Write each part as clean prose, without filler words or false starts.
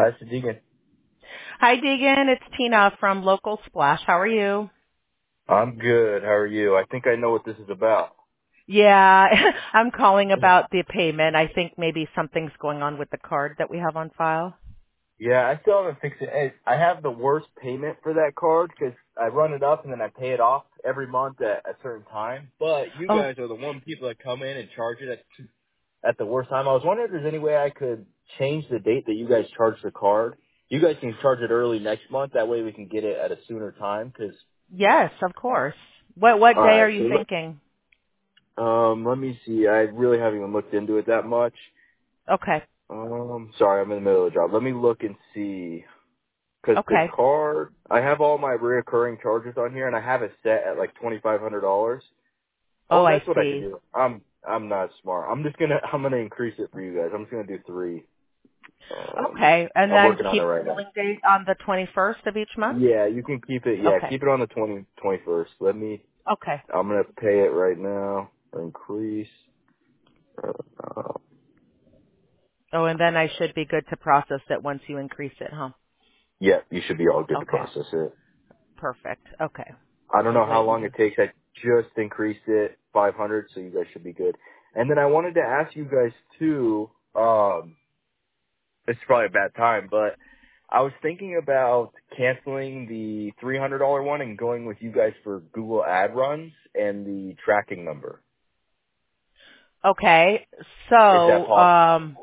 Hi, this is Deegan. Hi, Deegan. It's Tina from Local Splash. How are you? I'm good. How are you? I think I know what this is about. Yeah, I'm calling about the payment. I think maybe something's going on with the card that we have on file. Yeah, I still haven't fixed it. I have the worst payment for that card because I run it up and then I pay it off every month at a certain time. But you Oh, guys are the one people that come in and charge it at the worst time. I was wondering if there's any way I could change the date that you guys charge the card. You guys can charge it early next month. That way we can get it at a sooner time. yes, of course. What All day are right. you thinking? Let me see. I really haven't even looked into it that much. Okay. Sorry, I'm in the middle of the job. Let me look and see. Because the Okay. card, I have all my reoccurring charges on here, and I have it set at like $2,500. Oh, Oh, I that's what I can see. do. I'm not smart. I'm gonna increase it for you guys. I'm just gonna do 3. Okay. And I'm then working on it keep right the now. billing date on the 21st of each month? Yeah, you can keep it. Yeah, Okay. keep it on the 21st. Okay. I'm gonna pay it right now. Increase. Uh, Oh, and then I should be good to process it once you increase it, huh? yeah, you should be all good to Okay. process it. Perfect. Okay. I don't So know how wait long it one. takes. I just increased it 500, so you guys should be good. And then I wanted to ask you guys too. It's probably a bad time, but I was thinking about canceling the $300 one and going with you guys for Google ad runs and the tracking number. Okay. Is that So, possible?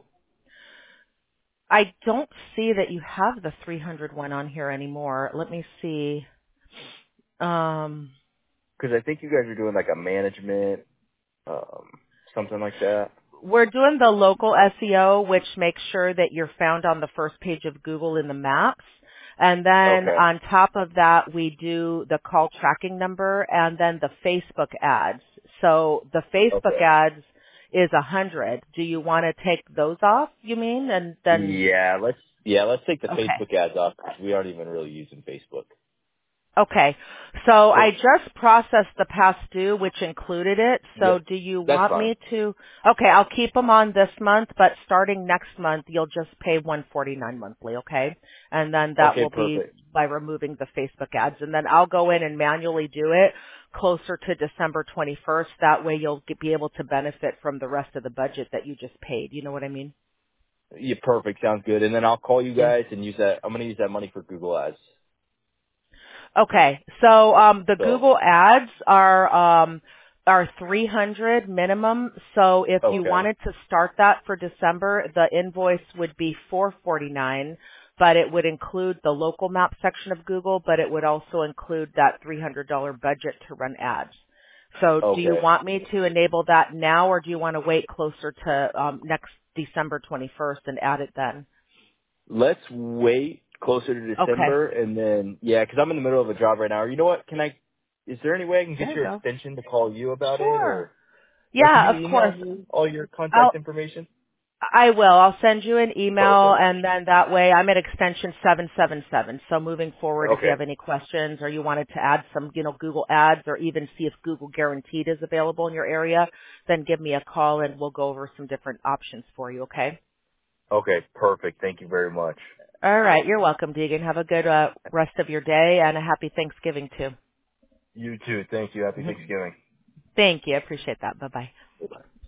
I don't see that you have the 300 one on here anymore. Let me see. Um, Because I think you guys are doing like a management, something like that. we're doing the local SEO, which makes sure that you're found on the first page of Google in the maps. And then Okay. on top of that, we do the call tracking number and then the Facebook ads. So the Facebook Okay. ads is 100. Do you want to take those off, you mean? And then, Let's take the okay. Facebook ads off because we aren't even really using Facebook. Okay. So So I just processed the past due, which included it. So yep, do you that's want fine. me to? Okay, I'll keep them on this month, but starting next month, you'll just pay 149 monthly, okay? And then that Okay, will be perfect. by removing the Facebook ads. And then I'll go in and manually do it closer to December 21st. That way you'll be able to benefit from the rest of the budget that you just paid. You know what I mean? Yeah, perfect. Sounds good. And then I'll call you Yeah. guys and use that. I'm gonna use that money for Google ads. Okay. So the So Google ads are 300 minimum. So if you okay. wanted to start that for December, the invoice would be 449, but it would include the local map section of Google, but it would also include that $300 budget to run ads. So do you Okay. want me to enable that now, or do you want to wait closer to next December 21st and add it then? Let's wait closer to Okay. December and then yeah, 'cause I'm in the middle of a job right now. Or you know what? Is there any way I can get There you your go. extension to call you about it Sure. or can Yeah, you of email course. me all your I'll contact information? I will. I'll send you an email, Perfect. and then that way I'm at extension 777. So moving forward, if you Okay. have any questions or you wanted to add some, Google ads or even see if Google Guaranteed is available in your area, then give me a call and we'll go over some different options for you, okay? Okay, perfect. Thank you very much. All right. You're welcome, Deegan. Have a good rest of your day and a happy Thanksgiving, too. You too. Thank you. Happy Thanksgiving. Thank you. I appreciate that. Bye-bye. Bye.